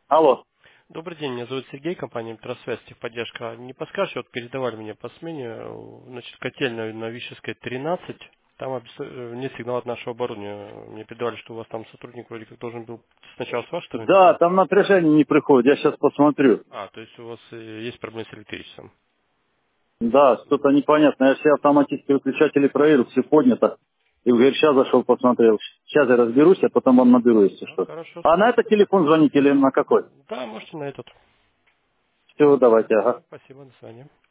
Алло. Добрый день, меня зовут Сергей, компания Электросвязь, техподдержка. Не подскажете, вот передавали мне по смене, значит, котельная на Вишевской 13, там нет сигнала от нашего оборудования. Мне передавали, что у вас там сотрудник вроде как должен был сначала с вашей стороны Да, прийти. там напряжение не приходит, я сейчас посмотрю. А, то есть у вас есть проблемы с электричеством. Да, что-то непонятно. Я все автоматические выключатели проверил, все поднято. И в ГРЩ зашел, посмотрел. Сейчас я разберусь, а потом вам наберу, если Да, что. хорошо, А на этот телефон звоните или на какой? Да, можете на этот. Все, давайте, ага. Спасибо, до свидания.